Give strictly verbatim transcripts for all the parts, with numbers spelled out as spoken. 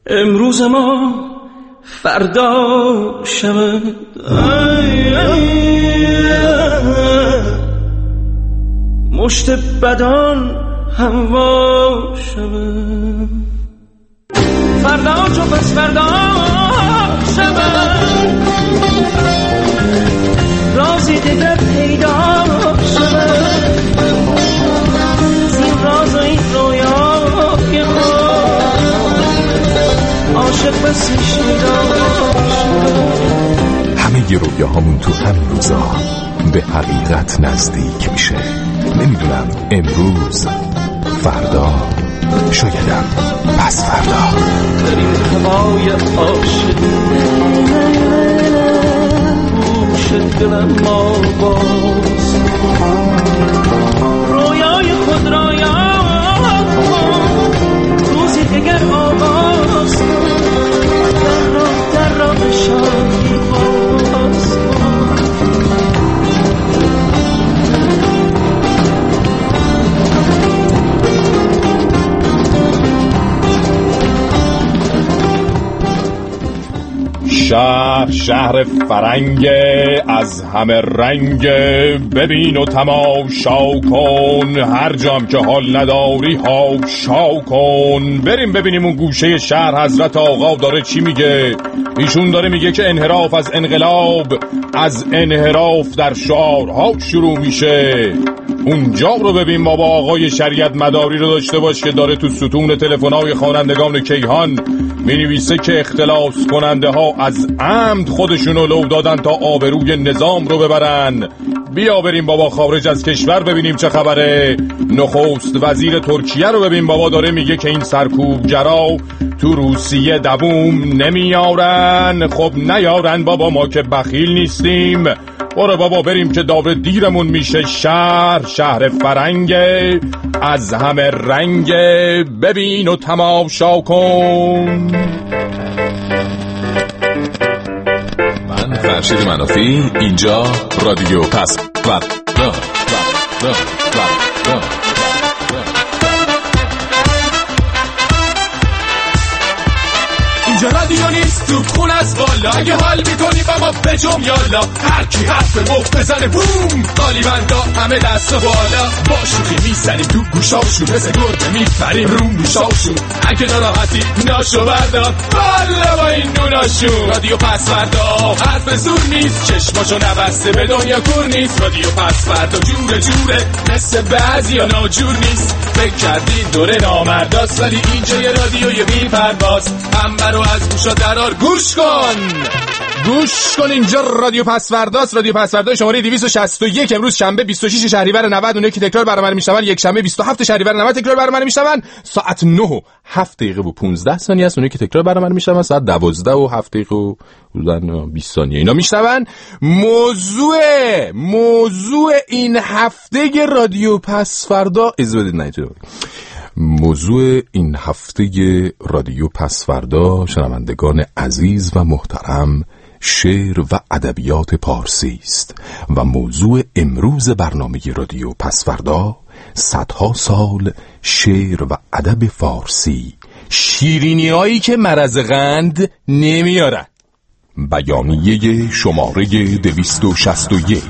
امروز ما فردا شود، مشت بدان هموا شود، فردا چو پس فردا شود، رازی دیگر پیدا شود، زین راز و این رویای خود عاشق بسی شیدا شود. همه ی رویاهامون تو همین روزا به حقیقت نزدیک میشه. نمیدونم امروز، فردا، شایدم پس فردا. در این هوای عاشق گوش دلم ما باز، رویای خود را یاد کن، روزی دیگر آغاز کن، در راه در راه شادی باز کن. شهر شهر فرنگ از همه رنگ، ببین و تماشا کن، هر جام که حال نداری حاشا کن. بریم ببینیم اون گوشه شهر حضرت آقا داره چی میگه. ایشون داره میگه که انحراف از انقلاب، از انحراف در شعارها شروع میشه. اونجا رو ببین بابا، آقای شریعت مداری رو داشته باش که داره تو ستون تلفن‌های خوانندگان کیهان می‌نویسه که اختلاس کننده ها از عمد خودشونو لو دادن تا آبروی نظام رو ببرن. بیا بریم بابا خارج از کشور ببینیم چه خبره. نخست وزیر ترکیه رو ببین بابا، داره میگه که این سرکوبگرا تو روسیه دووم نمیارن. خب نیارن بابا، ما که بخیل نیستیم. برو بابا بریم که داور دیرمون میشه. شهر شهر فرنگ از همه رنگ، ببین و تماشا کن. من فرشید منافی، اینجا رادیو پس فردا. اینجا رادیو نیست تو خون از بالا، اگه حال میکنی با ما بجم یالا، هر کی حرف مفت بزنه بوم، قالی بندا همه دست و بالا، با شوخی میزنیم تو گوشاشون، مثل گربه میپریم رو موشاشون، اگه ناراحتی ناشو بردار بالا با این نوناشون. رادیو پس فردا حرف زور نیست، چشماشو نبسته به دنیا کور نیست. رادیو پس فردا جوره جوره، مثل بعضی ها ناجور نیست. فکر کردی دوره نامرداست، ولی اینجا یه رادیوی بی پرواز، هم رو از گوشا درار گوش کن گوش کن. اینجا رادیو پسورداست، رادیو پسوردا شماره دویست و شصت و یک. امروز شنبه بیست و شش شهریور نود، اونایی که تکرار برنامه میشنون یک شنبه بیست و هفت شهریور نود تکرار برنامه میشنون. ساعت نه و هفت دقیقه و پانزده ثانیه است. اونایی که تکرار برنامه میشنون ساعت دوازده و هفت دقیقه و بیست ثانیه اینا میشنون. موضوع موضوع این هفته رادیو پسوردا از بدید نه موضوع این هفته رادیو پسوردا شنوندگان عزیز و محترم، شعر و ادبیات پارسی است و موضوع امروز برنامه رادیو پسوردا صدها سال شعر و ادب فارسی، شیرینی هایی که مرض قند نمیارن. بیانیه شماره دویست و شصت و یک.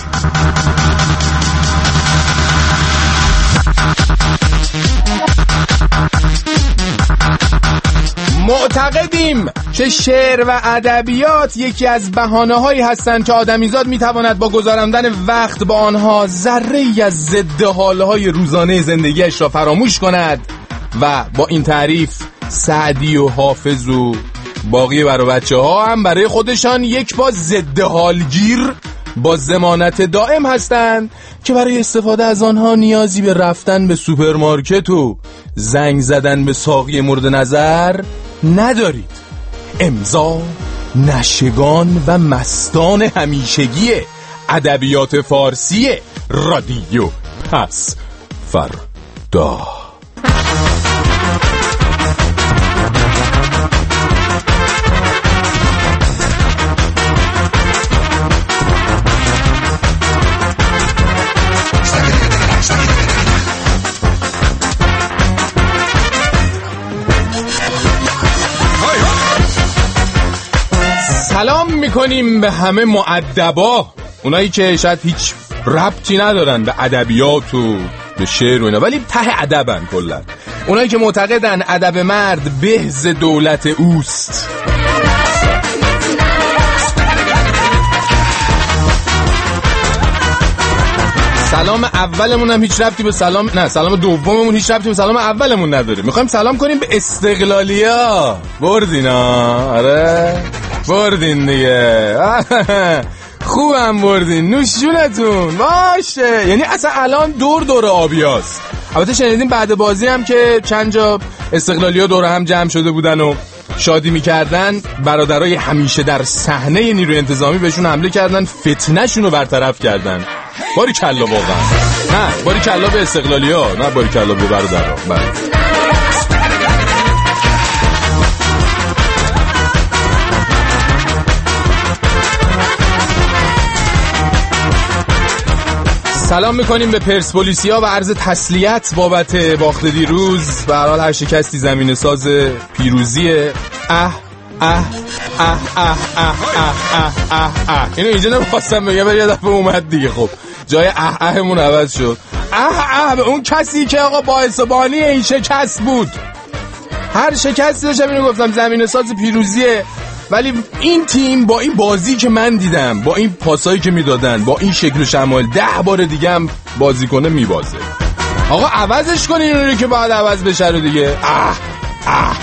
معتقدیم که شعر و ادبیات یکی از بهانه‌هایی هستند که آدمیزاد میتواند با گذراندن وقت با آنها ذره‌ای از ضد حال‌های روزانه زندگیش را فراموش کند و با این تعریف سعدی و حافظ و باقی برای بچه‌ها هم برای خودشان یک با ضد حالگیر با ضمانت دائم هستند که برای استفاده از آنها نیازی به رفتن به سوپرمارکت و زنگ زدن به ساقی مورد نظر ندارید. امضا نشگان و مستان همیشگی ادبیات فارسی رادیو پس فردا. سلام میکنیم به همه مؤدبا، اونایی که شاید هیچ ربطی ندارن به ادبیات و به شعر و اینا ولی ته ادبن کلا، اونایی که معتقدن ادب مرد بهز دولت اوست. سلام اولمون هم هیچ ربطی به سلام نه سلام دوممون هیچ ربطی به سلام اولمون نداره. میخوایم سلام کنیم به استقلالیا. بردینا؟ آره بردین دیگه. خوبم بردین، نوشونتون باشه. یعنی اصلا الان دور دور آبیاست. البته شنیدیم بعد بازی هم که چند جا استقلالیا دور هم جمع شده بودن و شادی میکردن، برادرای همیشه در صحنه نیروی انتظامی بهشون حمله کردن، فتنه‌شون رو برطرف کردن. باری کلا واقعا. نه باری کلا به استقلالیا، نه باری کلا به برادرها. بله. سلام میکنیم به پرسپولیسیا و عرض تسلیت بابت باخت دیروز. به هر حال هر شکستی زمین ساز پیروزیه. اه اه اه اه اه اه اه اه. اینو اینجا نمیخواستم بگم ولی یه دفعه اومد دیگه. خب جای اه اهمون عوض شد. اه اه به اون کسی که آقا باعث بانی این شکست بود. هر شکستی داشتم اینو گفتم زمین ساز پیروزیه، ولی این تیم با این بازی که من دیدم، با این پاسایی که میدادن، با این شکل و شمایل، ده بار دیگه هم بازی کنه میبازه. آقا عوضش کنین اونو که باید عوض بشه رو دیگه. اه اه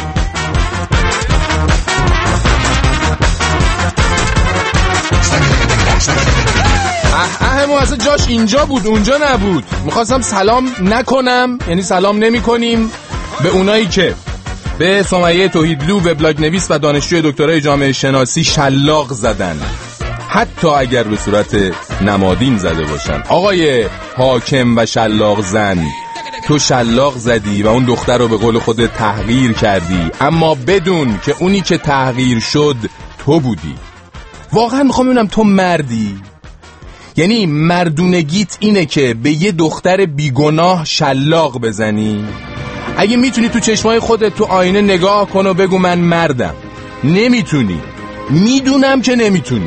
اه اهمون اصلا جاش اینجا بود اونجا نبود. میخواستم سلام نکنم، یعنی سلام نمی کنیم به اونایی که به سمیه توحیدلو وبلاگ نویس و دانشجوی دکترای جامعه شناسی شلاق زدن، حتی اگر به صورت نمادین زده باشن. آقای حاکم و شلاق زن، تو شلاق زدی و اون دختر رو به قول خودت تحقیر کردی، اما بدون که اونی که تحقیر شد تو بودی. واقعا میخوام ببینم تو مردی؟ یعنی مردونگیت اینه که به یه دختر بیگناه شلاق بزنی؟ اگه میتونی تو چشمای خودت تو آینه نگاه کن و بگو من مردم. نمیتونی، میدونم که نمیتونی.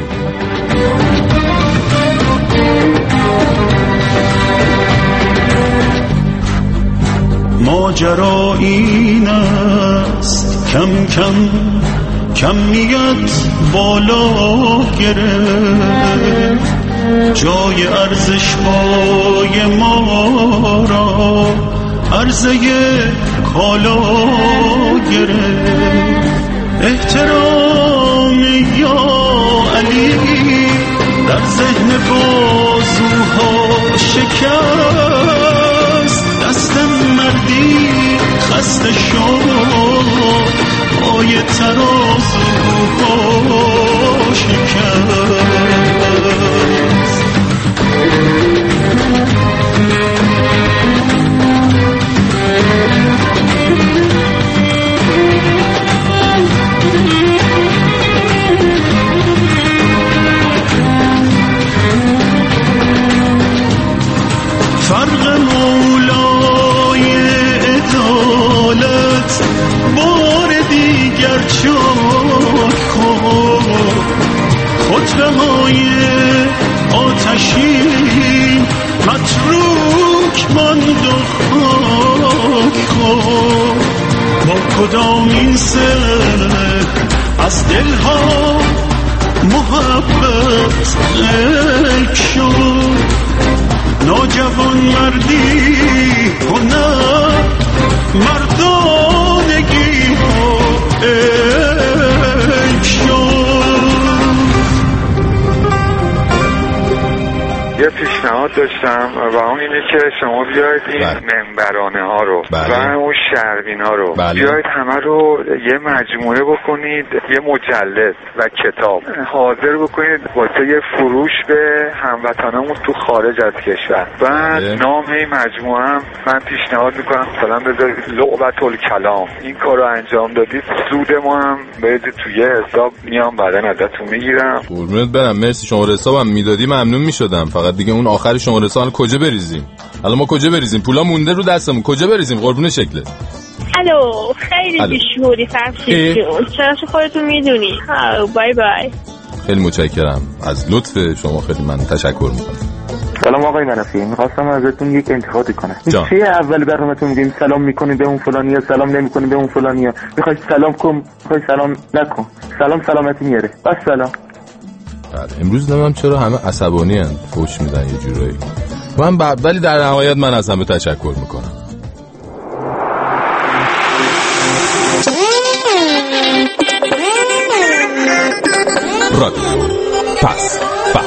ماجرا این است کم کم کمیت بالا گرفت، جای ارزش های ما را عرضه کالا گرفت. احترام یا علی در ذهن بازوها شکست، دست مردی خسته شد، پای ترازوها شکست. فرق مولای عدالت بار دیگر چاک کن، خطبه های آتشین متروک ماند و خاک کن. با کدام این سر از دلها محبت لک شد، ناجوان مردی هنر مردانگی ها عیب شد. یه پیشنهاد داشتم و اون اینه که شما بیاید این منبرانه ها رو بله. و اون شهربین ها رو بله. بیاید همه رو یه مجموعه بکنید، یه مجلد و کتاب حاضر بکنید واسه یه فروش به هموطنامون تو خارج از کشور. بعد نام این مجموعه هم من پیشنهاد میکنم مثلا بذارید لعبت الکلام. این کار رو انجام دادید سود ما هم برید توی حساب، میام بعدن ازتون میگیرم. قربونت برم، مرسی. شماره حسابم میدادی ممنون میشدم. فقط دیگه اون آخر شماره حساب کجا بریزیم؟ الان ما کجا بریزیم؟ پولا مونده رو دستمون، کجا بریزیم؟ قربون شکلت. الو خیلی بیشوری فرشید جون، چرا خودتون میدونی. بای بای. خیلی متشکرم از لطف شما، خیلی من تشکر میکنم. سلام آقای منافی، میخواستم ازتون یک انتقادی کنم. چه اول برنامه‌تون میگین سلام میکنین به اون فلانی یا سلام نمیکنین به اون فلانی یا میخوای سلام کن میخوای سلام نکن، سلام سلامتی میاره بس سلام. امروز نمیدونم چرا همه عصبانی ان، فوش میدن یه جورایی. من ب... ولی در نهایت من از همه تشکر میکنم. رادیو پس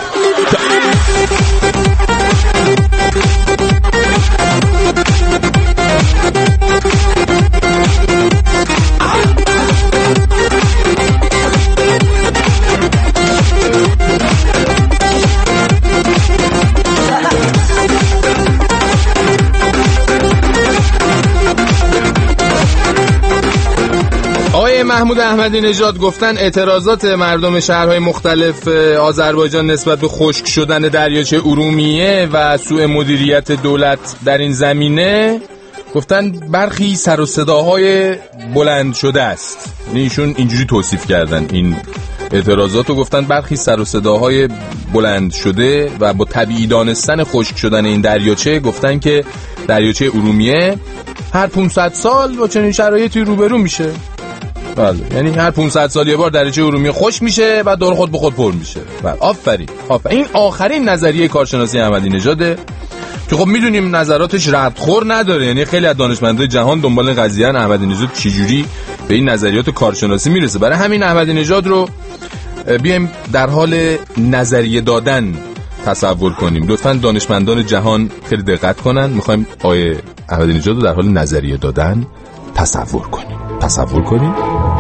آقای محمود احمدی نژاد گفتن اعتراضات مردم شهرهای مختلف آذربایجان نسبت به خشک شدن دریاچه ارومیه و سوء مدیریت دولت در این زمینه گفتن برخی سر و صداهای بلند شده است. ایشون اینجوری توصیف کردن این اعتراضات رو، گفتن برخی سر و صداهای بلند شده و با طبیعی دانستن خشک شدن این دریاچه گفتن که دریاچه ارومیه هر پانصد سال با چنین شرایطی روبرو میشه. بله، یعنی هر پانصد سال یه بار دریاچه ارومیه خشک میشه و دور خود به خود پر میشه. بله، آفرین آفرین. این آخرین نظریه کارشناسی احمدی نژاده که خب میدونیم نظراتش ردخور نداره، یعنی خیلی از دانشمندای جهان دنبال قضیه ان احمدی نژاد چجوری به این نظریات کارشناسی میرسه. برای همین احمدی نژاد رو بیایم در حال نظریه دادن تصور کنیم. لطفاً دانشمندان جهان خیلی دقت کنن. میخوایم آقای احمدی نژاد رو در حال نظریه دادن تصور کنیم. تصور کنیم.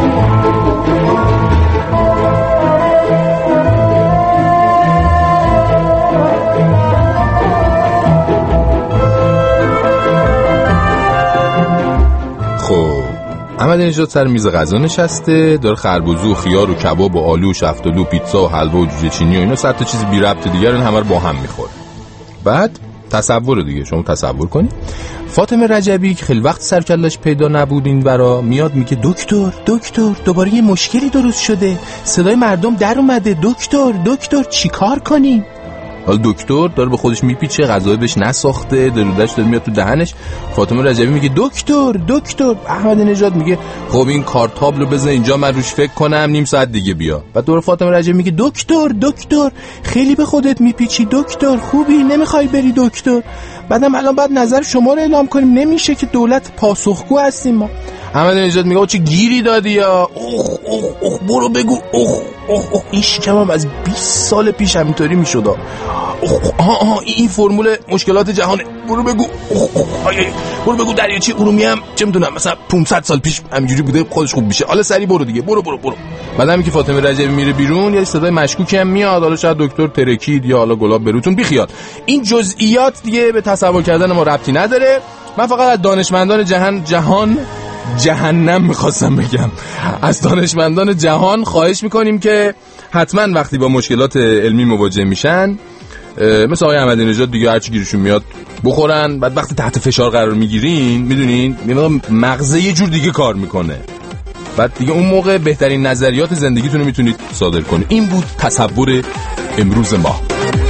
خب احمدی نژاد سر میز غذا نشسته، داره خربزه و خیار و کباب و آلو و شفتالو و پیتزا و حلوا و جوجه چینی و اینا صد تا چیز بی ربط دیگه رو همه رو با هم میخوره. بعد تصور دیگه شما تصور کنید فاطمه رجبی که خیلی وقت سرکلش پیدا نبود این برا میاد میگه دکتر دکتر دوباره یه مشکلی درست شده، صدای مردم در اومده، دکتر دکتر چیکار کنیم؟ حالا دکتر داره به خودش میپیچه، غذای بهش نساخته، درودش داره میاد تو دهنش. فاطمه رجبی میگه دکتر دکتر. احمدی نژاد میگه خب این کارتابلو بزن اینجا من روش فکر کنم، نیم ساعت دیگه بیا. بعد دور فاطمه رجبی میگه دکتر دکتر خیلی به خودت میپیچی دکتر، خوبی نمیخوای بری دکتر؟ بعدم الان بعد نظر شما رو اعلام کنیم، نمیشه که دولت پاسخگو هستیم ما. احمدی نژاد میگه چه گیری دادی یا اوخ اوخ اوخ برو بگو اوخ اوخ اوخ این شکمم از بیست سال پیش همینطوری میشد. اوخ آها آها این فرمول مشکلات جهانه. برو بگو اوخ اوخ برو بگو دریاچه ارومیه هم چه میدونم مثلا پانصد سال پیش همینجوری بوده خودش خوب میشه. حالا سری برو دیگه برو برو برو. بعدم که فاطمه رجبی میره بیرون یه صدای مشکوکی هم میاد، حالا شاید دکتر ترکید یا حالا گلاب بروتون بیخیال. این جزئیات دیگه به تصور کردن ما ربطی نداره. من فقط از دانشمندان جهان جهان جهنم میخواستم بگم از دانشمندان جهان خواهش میکنیم که حتما وقتی با مشکلات علمی مواجه میشن مثل آقای احمدی نژاد دیگه هرچی گیرشون میاد بخورن. بعد وقتی تحت فشار قرار میگیرین میدونین مغزه یه جور دیگه کار میکنه، بعد دیگه اون موقع بهترین نظریات زندگیتون رو میتونید صادر کنید. این بود تصور امروز ما.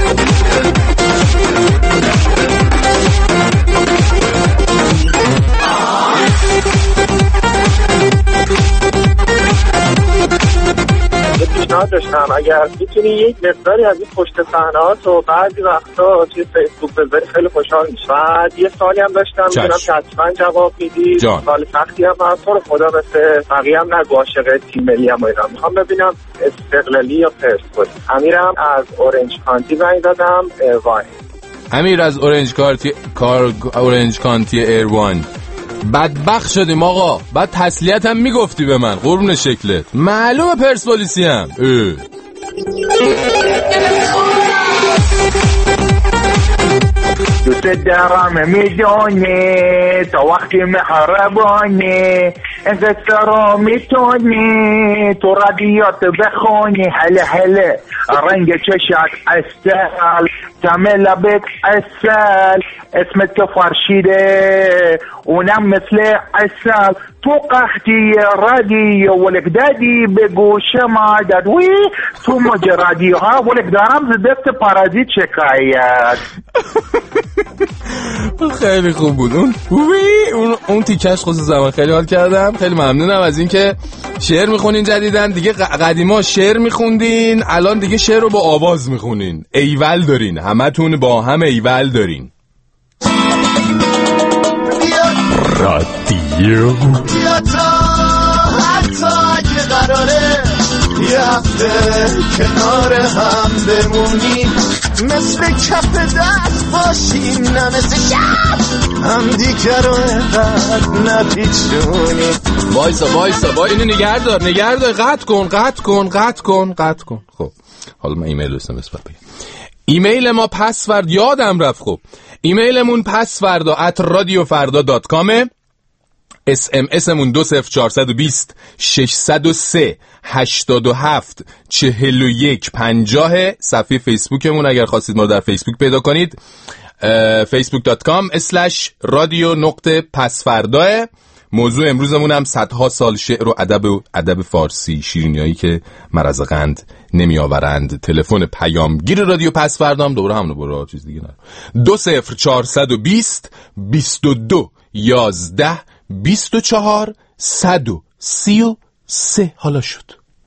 پیشنهاد داشتم اگر میتونی یک مقداری از این پشت صحنه‌هات و بعضی وقتا توی فیسبوک بذاری خیلی خوشحال میشم. بعد یه سوالی هم داشتم میدونم که حتما جواب میدی. سوال سختی هم من تو رو خدا مثل بقیه هم نگو عاشق تیم ملی هم اینا. میخوام ببینم استقلالی یا پرسپولیس. امیرم از اورنج کانتی زنگ دادم ایروان. امیر از اورنج کانتی کار اورنج کانتی ایروان. بدبخت شدیم آقا. بعد تسلیت هم میگفتی به من قربون شکلت. معلومه پرسپولیسی هم دوست دارم میدونه تا وقتی محربانه قصه رو میتونی تو رادیات بخونی. هله هله رنگ چشک اصل، تم لبت اصل، اسمت که فرشیده اونم مثل اصل. تو قحطی رادیو ولک دادی به گوشم دادوی، تو موج رادیوها ولک دارم ز دست پارازیت شکایت. خیلی خوب بود اون اون اون تیکش خصوص زمان خیلی حال کردم. خیلی ممنونم از اینکه شعر میخونین جدیدن. دیگه قدیما شعر میخوندین، الان دیگه شعر رو با آواز میخونین. ایول دارین، همتون با هم ایول دارین. رادیو یا تا حتی اگه قراره یه هفته کنار هم بمونیم، مثل کف دست باشیم نه مثل شب هم دیگر رو اینقدر نپیچونیم. وایسا وایسا وای اینو نگه دار نگه دار قطع کن قطع کن قطع کن قطع کن. خب حالا من ایمیل رو اسمس بگم. ایمیل ما پسورد یادم رفت. خب ایمیلمون پسوردا ات رادیو فردا دات کامه. اس ام اسمون دو صفر چهارصد و بیست ششصد و سه هشتاد و هفت چهل و یک پنجاه. صفحه فیسبوکمون اگر خواستید ما رو در فیسبوک پیدا کنید فیسبوک دات کام اسلش رادیو نقطه پسفرداه. موضوع امروزمون هم صدها سال شعر و ادب و ادب فارسی، شیرینیایی که مرز قند نمی آورند. تلفن پیامگیر رادیو پسفردا هم دوباره همونو برو چیز دیگه نه دو صفر چهارصد و بیست بیست و دو یازده بیست و چهار صد و سی و سه. حالا شد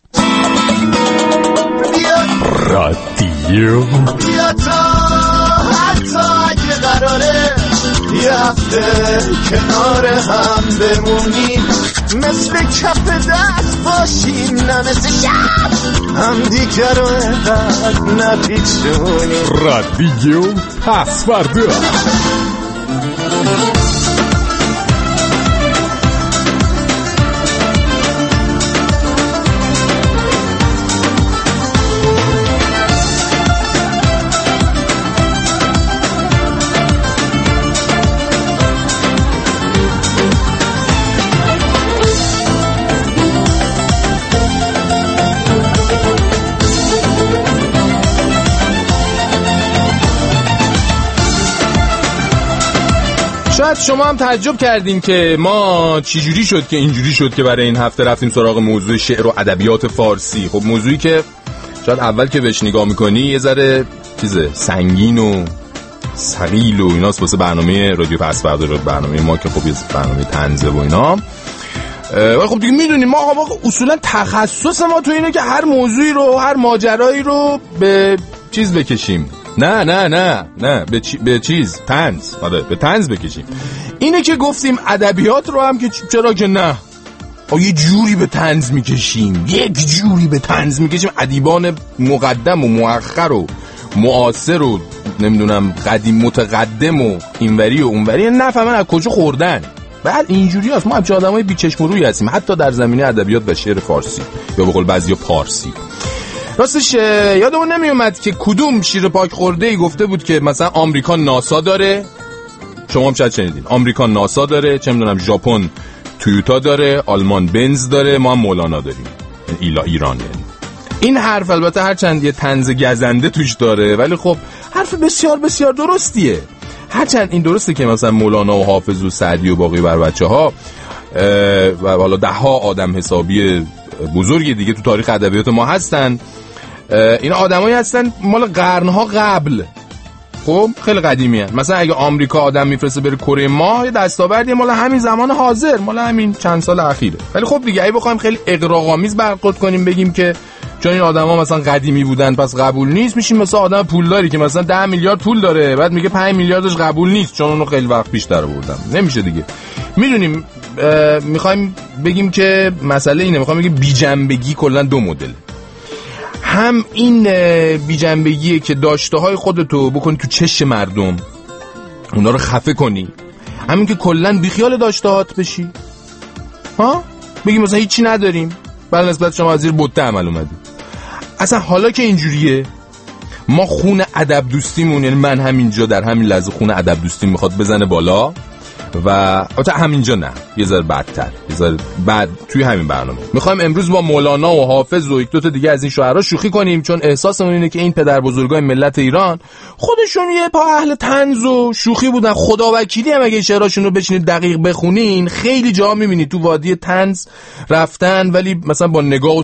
رادیو یا تا حتی اگه قراره یه هفته کنار هم بمونیم، مثل کف دست باشیم نه مثل شب هم دیگر رو اینقدر نپیچونیم. رادیو پسوردا. شاید شما هم تعجب کردین که ما چی جوری شد که اینجوری شد که برای این هفته رفتیم سراغ موضوع شعر و ادبیات فارسی. خب موضوعی که شاید اول که بهش نگاه میکنی یه ذره چیزه سنگین و ثقیل و ایناست واسه برنامه رادیو پسوردا، برنامه ما که خب یه برنامه طنزه و اینا. ولی خب دیگه میدونیم ما آقا اصولا تخصص ما تو اینه که هر موضوعی رو هر ماجرایی رو به چیز بکشیم. نه نه نه نه به, چی... به چیز طنز، آره به طنز بکشیم. اینه که گفتیم ادبیات رو هم که چرا که نه یه جوری به طنز میکشیم، یک جوری به طنز میکشیم. ادیبان مقدم و مؤخر و معاصر و نمیدونم قدیم متقدم و اینوری و اونوری نفهمن از کجا خوردن. بعد اینجوری هست ما همچه آدمای بیچشم و روی هستیم، حتی در زمینه ادبیات و شعر فارسی یا به قول بعضیا پارسی. راستش یادمون نمی اومد که کدوم شیر پاک خورده ای گفته بود که مثلا آمریکا ناسا داره. شما هم شاید شنیدین آمریکا ناسا داره، چه میدونم ژاپن تویوتا داره، آلمان بنز داره، ما هم مولانا داریم، ایلا ایران. یعنی این حرف البته هر چند یه طنز گزنده توش داره ولی خب حرف بسیار بسیار درستیه. هرچند این درسته که مثلا مولانا و حافظ و سعدی و باقی بر بچه ها و حالا ده ها آدم حسابی بزرگی دیگه تو تاریخ ادبیات ما هستن، این آدمایی هستن مال قرنها قبل، خب خیلی قدیمی هستن. مثلا اگه آمریکا آدم میفرسته بره کره ماه یه دستاوردی مال همین زمان حاضر، مال همین چند سال اخیره. ولی خب دیگه اگه بخوایم خیلی اغراق‌آمیز برخورد کنیم بگیم که چون این آدما مثلا قدیمی بودن پس قبول نیست، میشیم مثلا آدم پولداری که مثلا ده میلیارد پول داره بعد میگه پنج میلیاردش قبول نیست چون اونو خیلی وقت پیش در آوردن. نمیشه دیگه. میدونیم میخوایم بگیم که مسئله اینه، میخوایم بگیم بی‌جنبگی کلا دو مدل. هم این بی‌جنبگیه که داشته های خودتو بکنی تو چش مردم، اونا رو خفه کنی، همین که کلا بیخیال داشته هات بشی، ها بگی مثلا هیچی نداریم بل نسبت شما از زیر بوته عمل اومدی. اصلا حالا که اینجوریه ما خون ادب دوستیمون، یعنی من همینجا در همین لحظه خون ادب دوستیم میخواد بزنه بالا و البته همینجا نه، یه ذره بعدتر، یه ذره بعد توی همین برنامه میخوایم امروز با مولانا و حافظ و یک دو تا دیگه از این شاعرها شوخی کنیم، چون احساسمون اینه که این پدر بزرگای ملت ایران خودشون یه پا اهل طنز و شوخی بودن. خداوکیلی هم اگه شعراشون رو بچینید دقیق بخونین خیلی جا میبینید تو وادی طنز رفتن، ولی مثلا با نگاه و